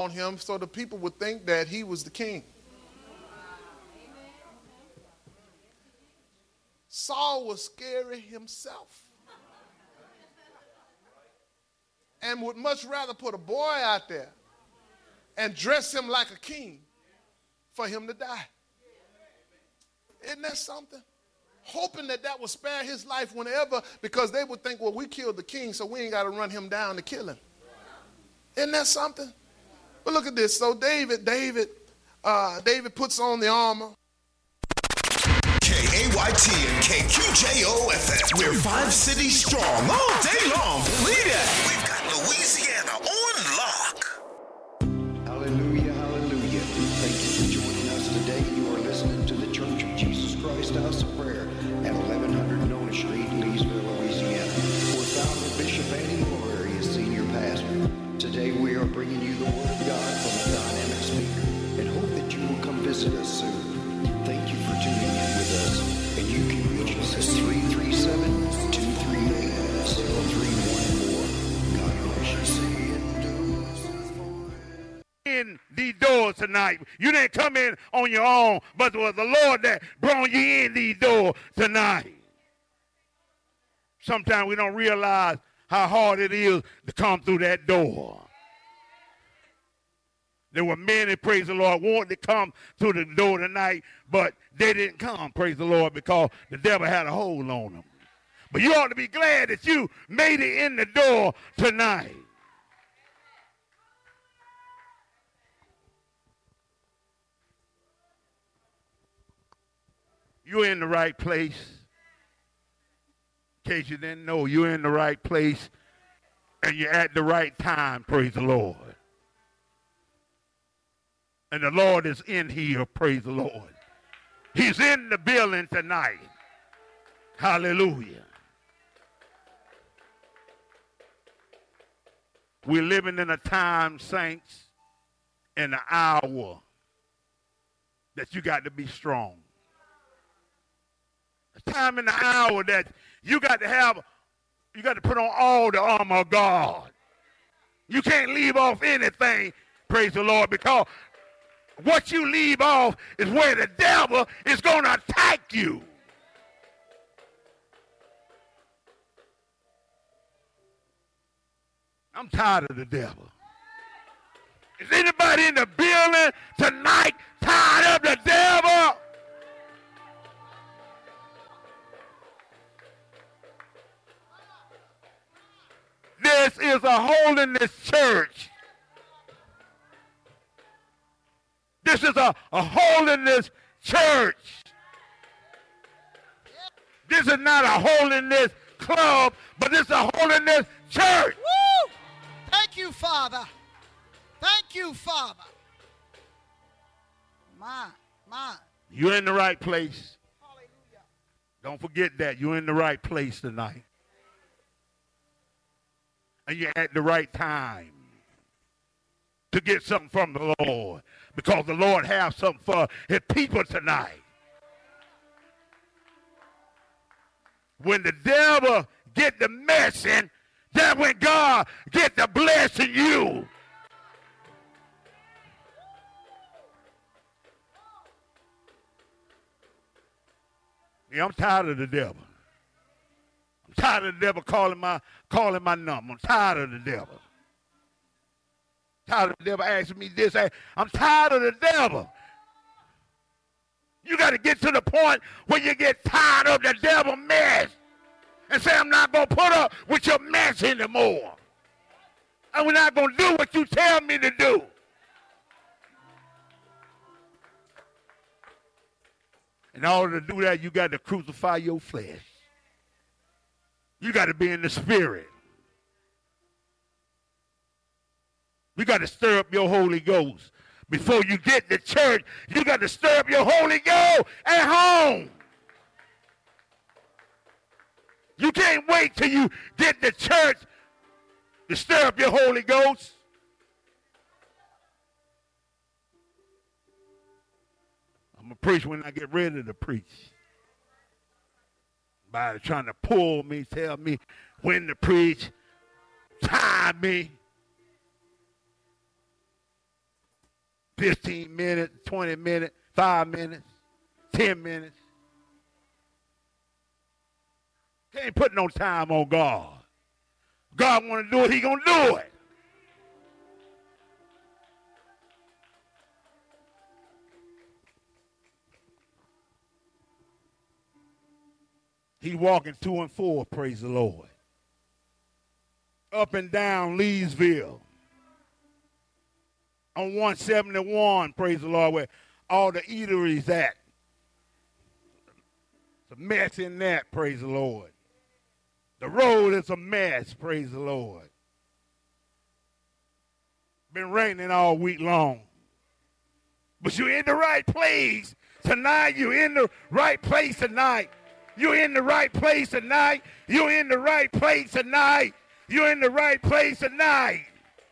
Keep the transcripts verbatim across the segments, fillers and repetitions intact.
on him so the people would think that he was the king. Saul was scary himself and would much rather put a boy out there and dress him like a king for him to die. Isn't that something? Hoping that that would spare his life whenever, because they would think, well, we killed the king, so we ain't got to run him down to kill him. Isn't that something? But look at this. So David, David, uh, David puts on the armor. K A Y T and K Q J O F M. We're five cities strong all day long. Believe that. We've got Louisiana on lock. Hallelujah, hallelujah. Thank you for joining us today. You are listening to the Church of Jesus Christ House of Prayer at eleven hundred Nona Street, Leesville, Louisiana. We're founder Bishop Andy Miller is senior pastor. Today we are bringing you the Word of God from a dynamic speaker and hope that you will come visit us soon. Thank you for tuning in with us, and you can reach us at three three seven, two three eight, zero three one four. God bless you. In these doors tonight. You didn't come in on your own, but it was the Lord that brought you in these doors tonight. Sometimes we don't realize how hard it is to come through that door. There were many, praise the Lord, wanted to come through the door tonight, but they didn't come, praise the Lord, because the devil had a hold on them. But you ought to be glad that you made it in the door tonight. You're in the right place. In case you didn't know, you're in the right place and you're at the right time, praise the Lord. And the Lord is in here, praise the Lord. He's in the building tonight. Hallelujah. We're living in a time, saints, in an hour that you got to be strong. A time in the hour that you got to have, you got to put on all the armor of God. You can't leave off anything, praise the Lord, because what you leave off is where the devil is going to attack you. I'm tired of the devil. Is anybody in the building tonight tired of the devil? This is a holiness church. This is a, a holiness church. This is not a holiness club, but this is a holiness church. Woo! Thank you, Father. Thank you, Father. My, my. You're in the right place. Hallelujah. Don't forget that. You're in the right place tonight. And you're at the right time to get something from the Lord, because the Lord has something for his people tonight. When the devil get the messing, that's when God get the blessing you. Yeah, I'm tired of the devil. I'm tired of the devil calling my calling my number. I'm tired of the devil. Tired of the devil asking me this. I'm tired of the devil. You got to get to the point where you get tired of the devil mess and say, I'm not going to put up with your mess anymore. And we're not going to do what you tell me to do. In order to do that, you got to crucify your flesh. You got to be in the spirit. You got to stir up your Holy Ghost. Before you get to church, you got to stir up your Holy Ghost at home. You can't wait till you get to church to stir up your Holy Ghost. I'm going to preach when I get ready to preach. By trying to pull me, tell me when to preach, time me. fifteen minutes, twenty minutes, five minutes, ten minutes. Can't put no time on God. God want to do it, he going to do it. He's walking two and four, praise the Lord. Up and down Leesville. On one seventy-one, praise the Lord, where all the eateries at. It's a mess in that, praise the Lord. The road is a mess, praise the Lord. Been raining all week long. But you're in the right place tonight. You're in the right place tonight. You're in the right place tonight. You're in the right place tonight. You're in the right place tonight.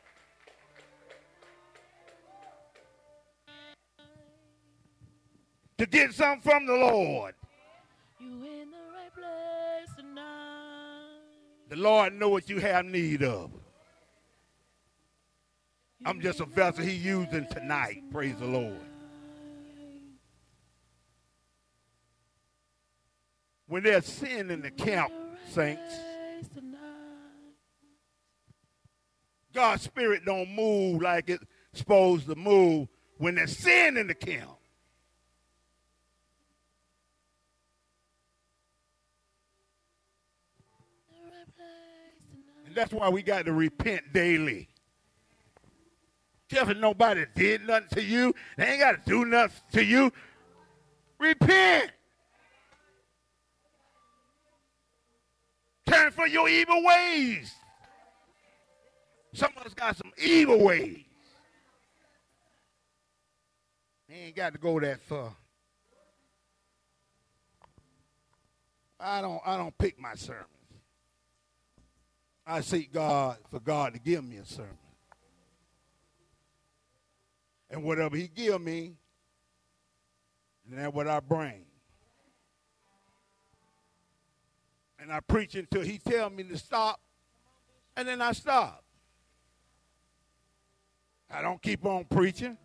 To get something from the Lord. You in the right place tonight. The Lord knows what you have need of. I'm just a vessel he using tonight. Praise the Lord. When there's sin in the camp, saints, God's spirit don't move like it's supposed to move when there's sin in the camp. And that's why we got to repent daily. Just if nobody did nothing to you, they ain't got to do nothing to you. Repent. Turn from your evil ways. Some of us got some evil ways. They ain't got to go that far. I don't I don't pick my sermons. I seek God for God to give me a sermon. And whatever he give me, then that's what I bring. And I preach until he tell me to stop, and then I stop. I don't keep on preaching.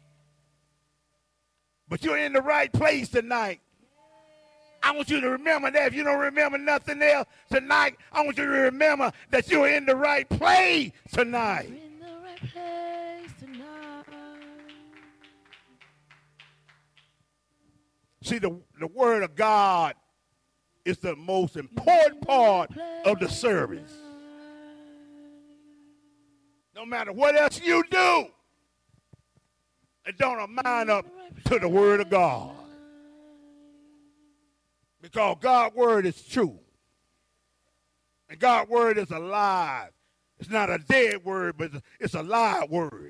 But you're in the right place tonight. I want you to remember that. If you don't remember nothing else tonight, I want you to remember that you're in the right place tonight. You're in the right place tonight. See, the, the word of God is the most important part of the service. No matter what else you do, it don't amount up to the word of God. Because God's word is true. And God's word is alive. It's not a dead word, but it's a live word.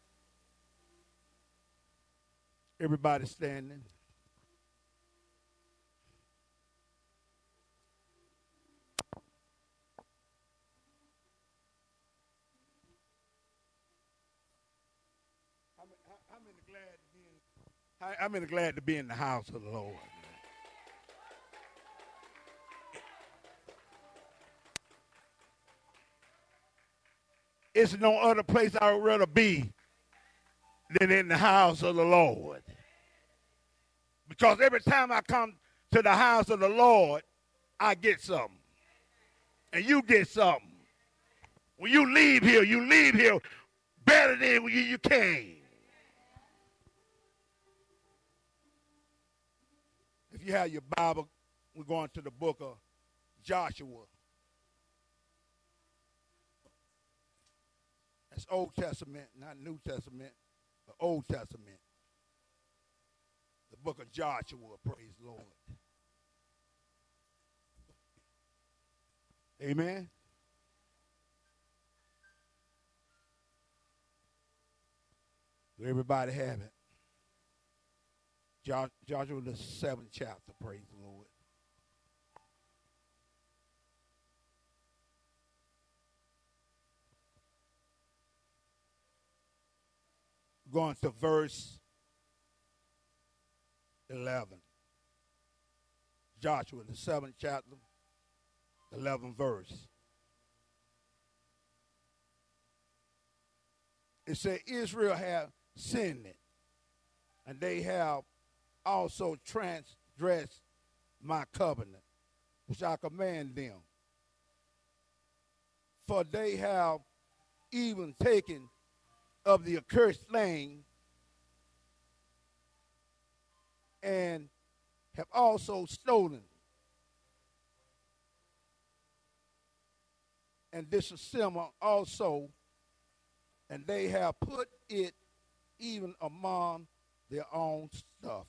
Everybody standing. How many glad to be in, how, how many glad to be in the house of the Lord? It's no other place I would rather be than in the house of the Lord. Because every time I come to the house of the Lord, I get something. And you get something. When you leave here, you leave here better than when you, you came. If you have your Bible, we're going to the book of Joshua. That's Old Testament, not New Testament, but Old Testament. The book of Joshua, praise the Lord. Amen. Do everybody have it? Jo- Joshua, the seventh chapter, praise the Lord. Going to verse eleven. Joshua, the seventh chapter, eleventh verse. It said, Israel had sinned, and they have also transgressed my covenant, which I command them. For they have even taken of the accursed thing, and have also stolen and disassembled also, and they have put it even among their own stuff.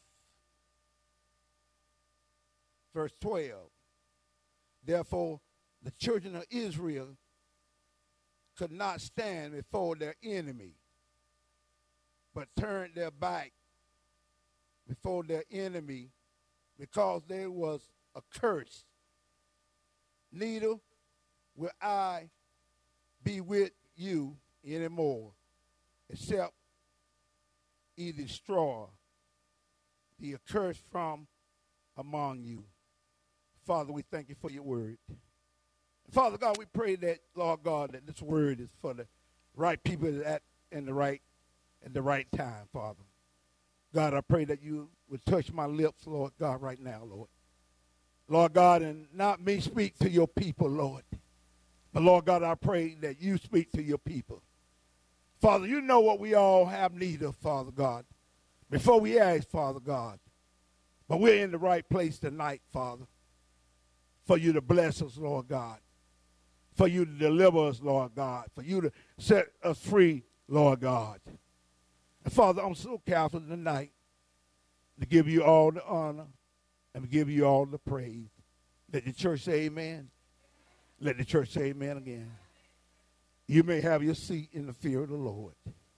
Verse twelve. Therefore, the children of Israel could not stand before their enemy, but turned their back before their enemy, because there was a curse. Neither will I be with you anymore, except ye destroy the accursed from among you. Father, we thank you for your word. Father God, we pray that, Lord God, that this word is for the right people at in the right at the right time, Father. God, I pray that you would touch my lips, Lord God, right now, Lord. Lord God, and not me speak to your people, Lord. But Lord God, I pray that you speak to your people. Father, you know what we all have need of, Father God, before we ask, Father God. But we're in the right place tonight, Father, for you to bless us, Lord God, for you to deliver us, Lord God, for you to set us free, Lord God. And Father, I'm so careful tonight to give you all the honor and to give you all the praise. Let the church say amen. Let the church say amen again. You may have your seat in the fear of the Lord.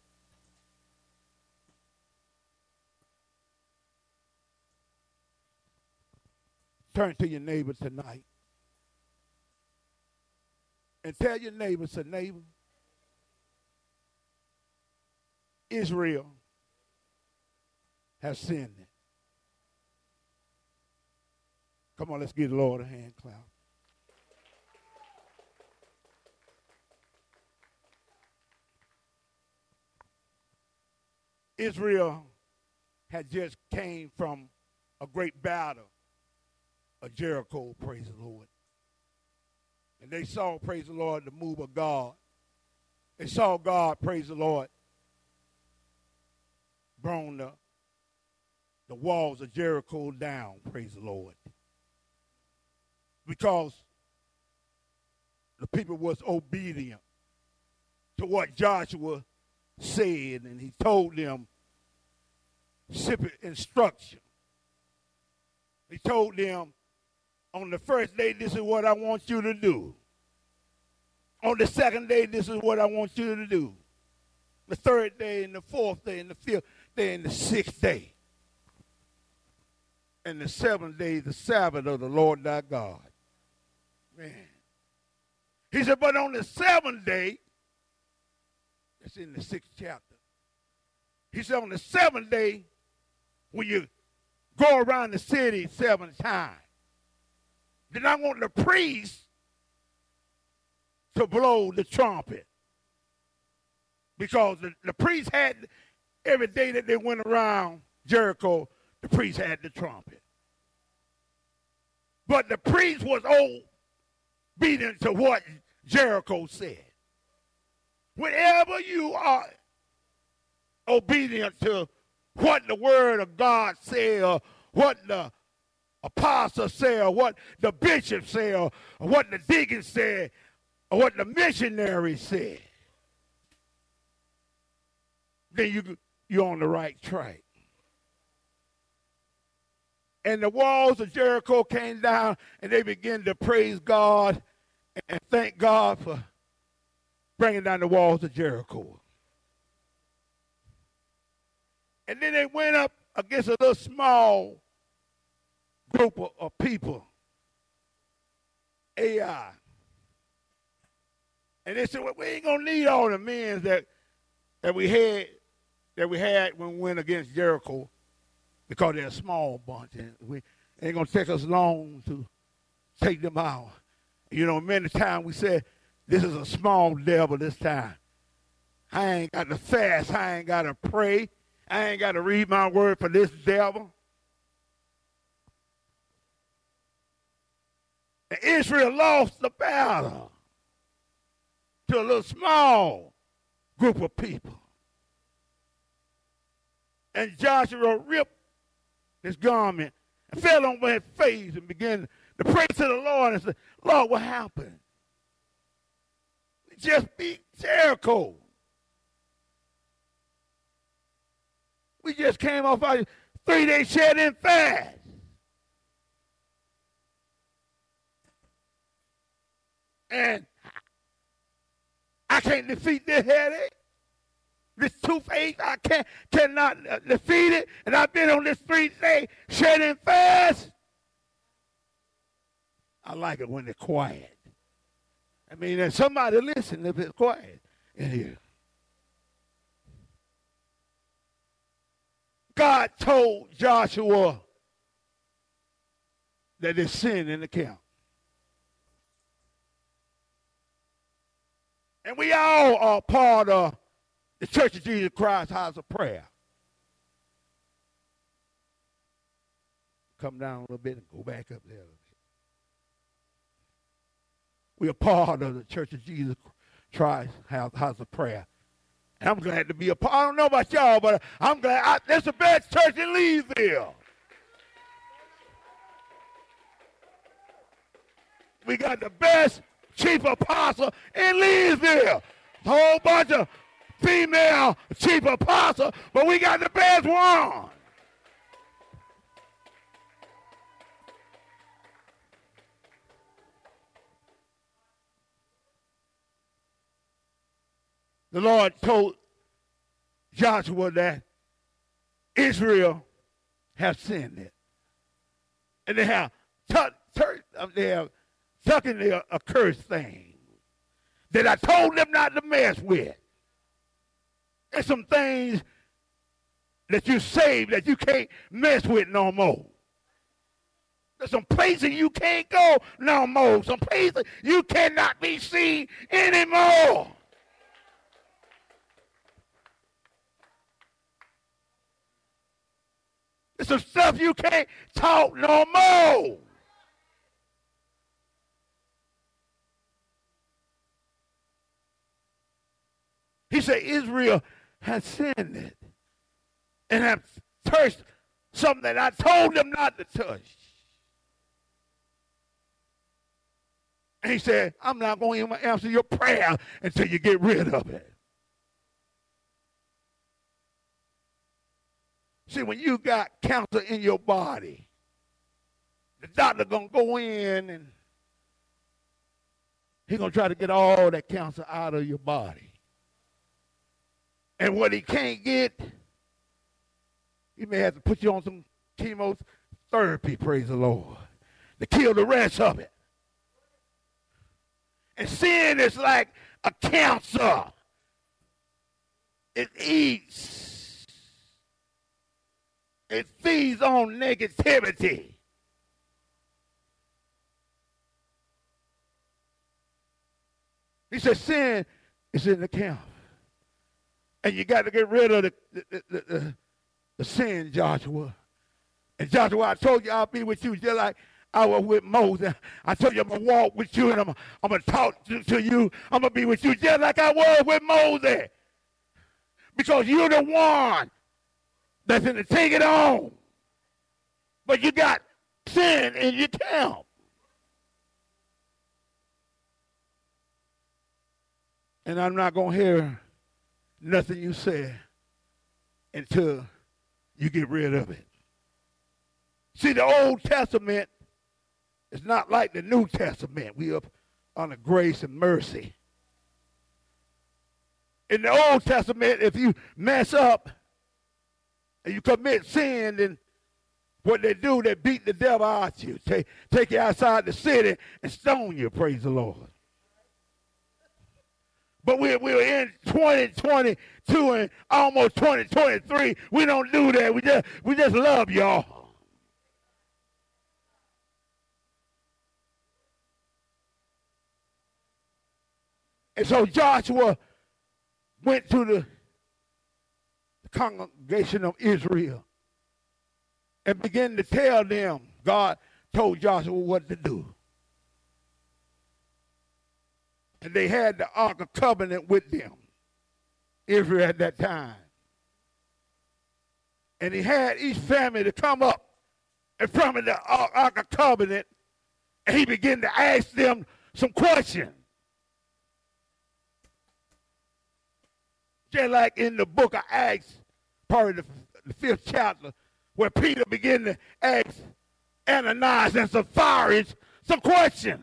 Turn to your neighbor tonight and tell your neighbor, say, neighbor, Israel has sinned. Come on, let's give the Lord a hand clap. Israel had just came from a great battle of Jericho, praise the Lord. And they saw, praise the Lord, the move of God. They saw God, praise the Lord, brought the, the walls of Jericho down, praise the Lord. Because the people was obedient to what Joshua said, and he told them simple instruction. He told them, on the first day, this is what I want you to do. On the second day, this is what I want you to do. The third day, and the fourth day, and the fifth day, and the sixth day. And the seventh day, the Sabbath of the Lord thy God. Man. He said, but on the seventh day, that's in the sixth chapter. He said, on the seventh day, when you go around the city seven times, then I want the priest to blow the trumpet. Because the, the priest had, every day that they went around Jericho, the priest had the trumpet. But the priest was obedient to what Jericho said. Whenever you are obedient to what the word of God said, or what the apostle said, or what the bishop said, or what the deacon said, or what the missionary said, then you, you're on the right track. And the walls of Jericho came down, and they began to praise God and thank God for bringing down the walls of Jericho. And then they went up against a little small group of, of people, Ai. And they said, well, we ain't gonna need all the men that that we had that we had when we went against Jericho, because they're a small bunch, and we it ain't gonna take us long to take them out. You know, many times we said this is a small devil this time. I ain't got to fast. I ain't got to pray. I ain't got to read my word for this devil. And Israel lost the battle to a little small group of people. And Joshua ripped his garment and fell on his face and began to pray to the Lord and said, Lord, what happened? We just beat Jericho. We just came off our three-day shed-in fast. And I can't defeat this headache, this toothache. I can't, cannot uh, defeat it. And I've been on this three-day shed-in fast. I like it when they're quiet. I mean, there's somebody listen if it's quiet in here. God told Joshua that there's sin in the camp. And we all are part of the Church of Jesus Christ House of Prayer. Come down a little bit and go back up there a little bit. We are part of the Church of Jesus Christ House of Prayer. And I'm glad to be a part. I don't know about y'all, but I'm glad. I, that's the best church in Leesville. We got the best chief apostle in Leesville. A whole bunch of female chief apostles, but we got the best one. The Lord told Joshua that Israel have sinned it. And they have tucked, they have tucked in their accursed thing that I told them not to mess with. There's some things that you saved that you can't mess with no more. There's some places you can't go no more. Some places you cannot be seen anymore. There's some stuff you can't talk no more. He said Israel has sinned it and have touched something that I told them not to touch. And he said, I'm not going to even answer your prayer until you get rid of it. See, when you got cancer in your body, the doctor going to go in and he's going to try to get all that cancer out of your body. And what he can't get, he may have to put you on some chemotherapy, praise the Lord, to kill the rest of it. And sin is like a cancer. It eats. It feeds on negativity. He said sin is in the camp. And you got to get rid of the, the, the, the, the sin, Joshua. And Joshua, I told you I'll be with you just like I was with Moses. I told you I'm going to walk with you and I'm, I'm going to talk to, to you. I'm going to be with you just like I was with Moses. Because you're the one that's going to take it on. But you got sin in your camp. And I'm not going to hear nothing you say until you get rid of it. See, the Old Testament is not like the New Testament. We are under grace and mercy. In the Old Testament, if you mess up and you commit sin, then what they do, they beat the devil out you, take, take you outside the city and stone you, praise the Lord. But we're, we're in twenty twenty-two and almost twenty twenty-three. We don't do that. We just, we just love y'all. And so Joshua went to the, the congregation of Israel and began to tell them, God told Joshua what to do. And they had the Ark of Covenant with them, Israel at that time. And he had each family to come up in front of the Ark of Covenant, and he began to ask them some questions. Just like in the book of Acts, probably the, the fifth chapter, where Peter began to ask Ananias and Sapphira some questions.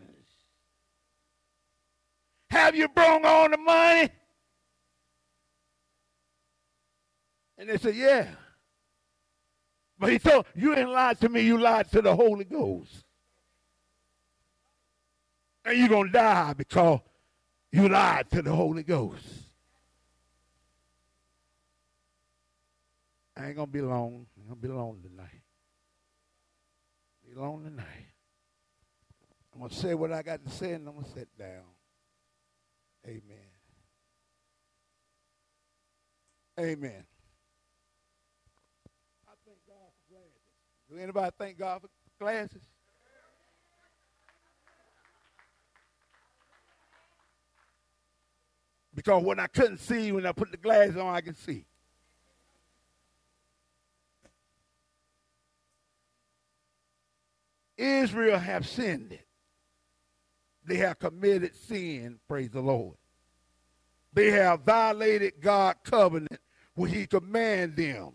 Have you brought on the money? And they said, yeah. But he told, you didn't lie to me, you lied to the Holy Ghost. And you're going to die because you lied to the Holy Ghost. I ain't going to be long. I'm going to be long tonight. Be long tonight. I'm going to say what I got to say, and I'm going to sit down. Amen. Amen. I thank God for glasses. Do anybody thank God for glasses? Because when I couldn't see, when I put the glasses on, I can see. Israel have sinned. They have committed sin, praise the Lord. They have violated God's covenant when he commanded them.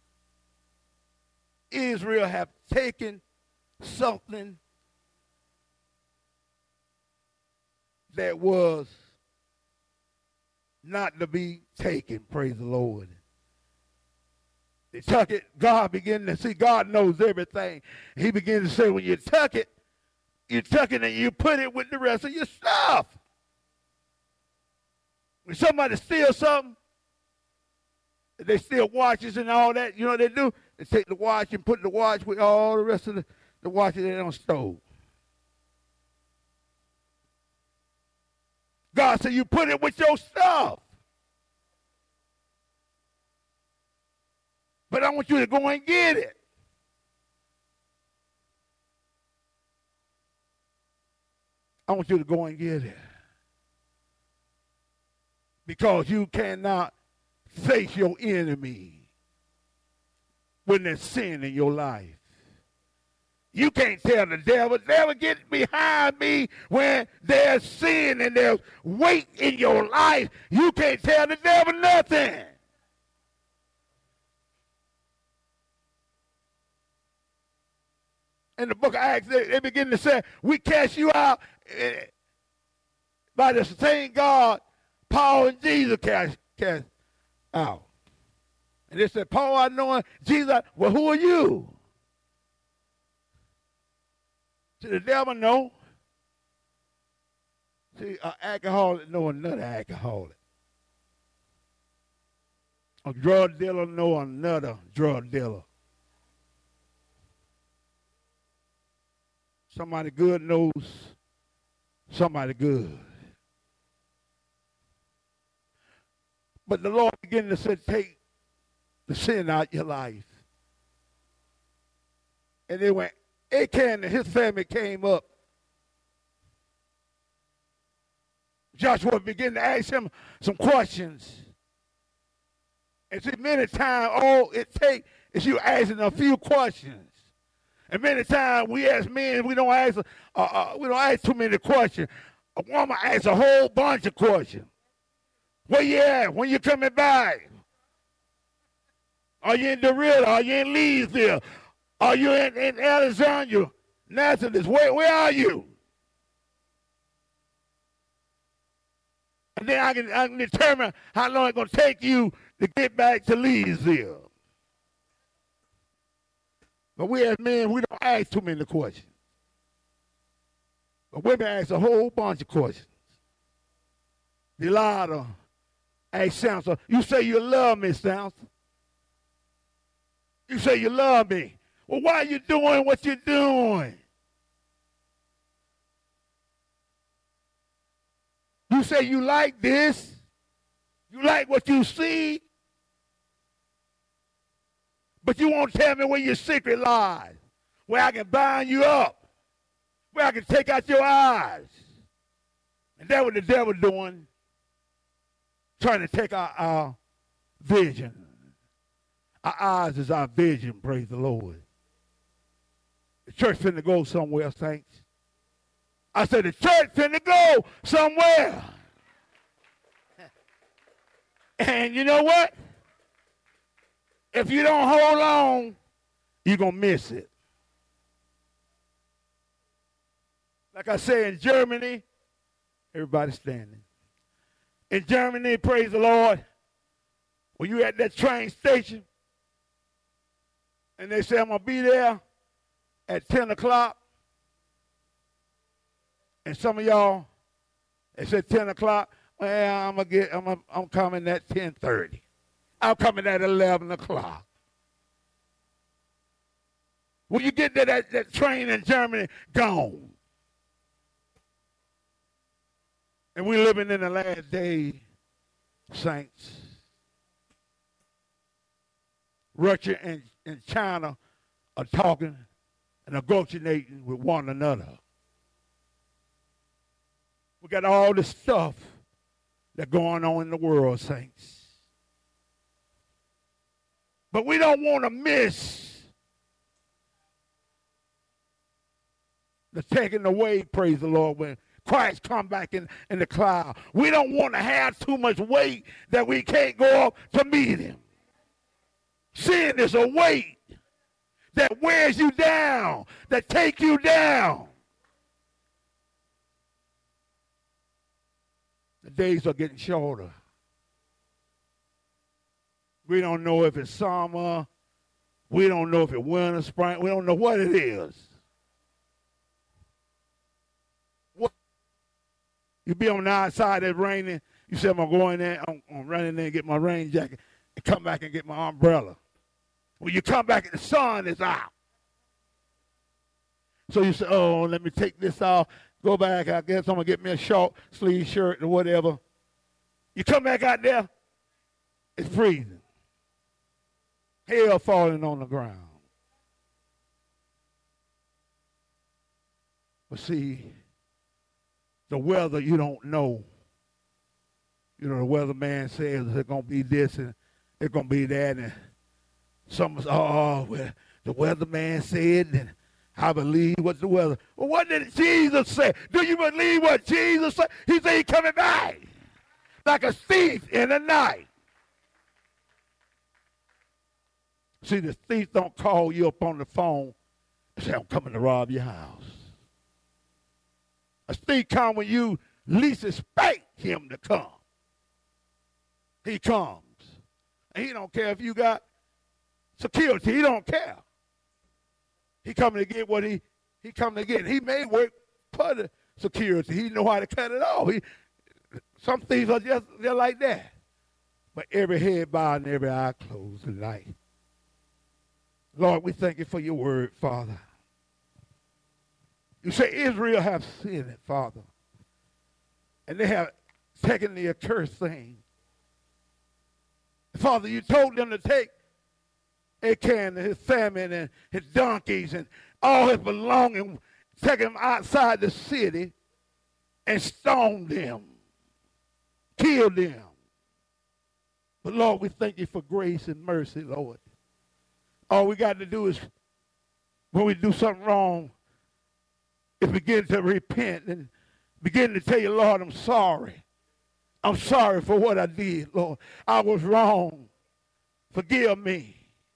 Israel have taken something that was not to be taken, praise the Lord. They took it, God began to see, God knows everything. He began to say, when you took it, you took it and you put it with the rest of your stuff. When somebody steals something, they steal watches and all that, you know what they do? They take the watch and put the watch with all the rest of the, the watches they don't stole. God said, you put it with your stuff. But I want you to go and get it. I want you to go and get it. Because you cannot face your enemy when there's sin in your life. You can't tell the devil, devil, get behind me when there's sin and there's weight in your life. You can't tell the devil nothing. In the book of Acts, they, they begin to say, we cast you out eh, by the same God Paul and Jesus cast, cast out. And they said, Paul, I know him. Jesus, well, who are you? See, the devil know. See, an alcoholic know another alcoholic. A drug dealer know another drug dealer. Somebody good knows somebody good. But the Lord began to say, take the sin out your life. And then when Achan and his family came up, Joshua began to ask him some questions. And see, many times all it takes is you asking a few questions. And many times we as men, we don't ask, uh, uh, we don't ask too many questions. A woman asks a whole bunch of questions. Where you at? When you coming back? Are you in Dorita? Are you in Leesville? Are you in, in Alexandria? Nazareth? Where, where are you? And then I can, I can determine how long it's going to take you to get back to Leesville. But we as men, we don't ask too many questions. But women ask a whole bunch of questions. Delilah asked Samson, you say you love me, Samson. You say you love me. Well, why are you doing what you're doing? You say you like this. You like what you see, but you won't tell me where your secret lies, where I can bind you up, where I can take out your eyes. And that's what the devil doing, trying to take out our vision. Our eyes is our vision, praise the Lord. The church finna go somewhere, saints. I said the church finna go somewhere. And you know what? If you don't hold on, you're going to miss it. Like I say in Germany, everybody standing. In Germany, praise the Lord, when you at that train station, and they say, I'm going to be there at ten o'clock, and some of y'all, they said ten o'clock, well, I'm, gonna get, I'm, gonna, I'm coming at ten thirty. I'm coming at eleven o'clock. When you get to that, that train in Germany, gone. And we're living in the last days, saints. Russia and, and China are talking and negotiating with one another. We got all this stuff that's going on in the world, saints. But we don't want to miss the taking away, praise the Lord, when Christ come back in, in the cloud. We don't want to have too much weight that we can't go up to meet him. Sin is a weight that wears you down, that take you down. The days are getting shorter. We don't know if it's summer. We don't know if it's winter, spring. We don't know what it is. What? You be on the outside, it's raining. You say, I'm going to go in there, I'm, I'm running there and get my rain jacket and come back and get my umbrella. When you come back and the sun is out. So you say, oh, let me take this off. Go back, I guess I'm going to get me a short sleeve shirt or whatever. You come back out there, it's freezing. Hail falling on the ground. But see, the weather you don't know. You know, the weatherman says it's going to be this and it's going to be that. And some say, oh, well, the weatherman said, and I believe what the weather. Well, what did Jesus say? Do you believe what Jesus said? He said he's coming back like a thief in the night. See, the thief don't call you up on the phone and say, I'm coming to rob your house. A thief comes when you least expect him to come. He comes. And he don't care if you got security. He don't care. He coming to get what he, he coming to get. He may work for the security. He know how to cut it off. He, some thieves are just they're like that. But every head bowed and every eye closed tonight. Lord, we thank you for your word, Father. You say Israel have sinned, Father. And they have taken the accursed thing. Father, you told them to take Achan and his famine and his donkeys and all his belongings, take them outside the city and stone them, kill them. But Lord, we thank you for grace and mercy, Lord. All we got to do is, when we do something wrong, is begin to repent and begin to tell you, Lord, I'm sorry. I'm sorry for what I did, Lord. I was wrong. Forgive me.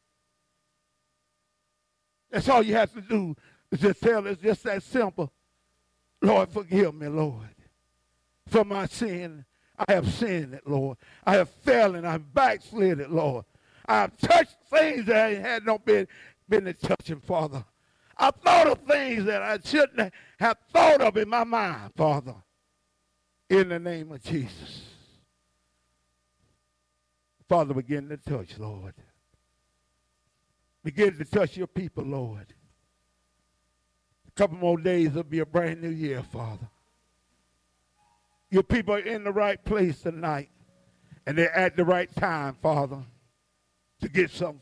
That's all you have to do is just tell us, just that simple. Lord, forgive me, Lord, for my sin. I have sinned it, Lord. I have failed and I have backslid, Lord. I have touched things that I had not been, been touching, Father. I thought of things that I shouldn't have thought of in my mind, Father. In the name of Jesus. Father, begin to touch, Lord. Begin to touch your people, Lord. A couple more days, it'll be a brand new year, Father. Your people are in the right place tonight. And they're at the right time, Father, to get something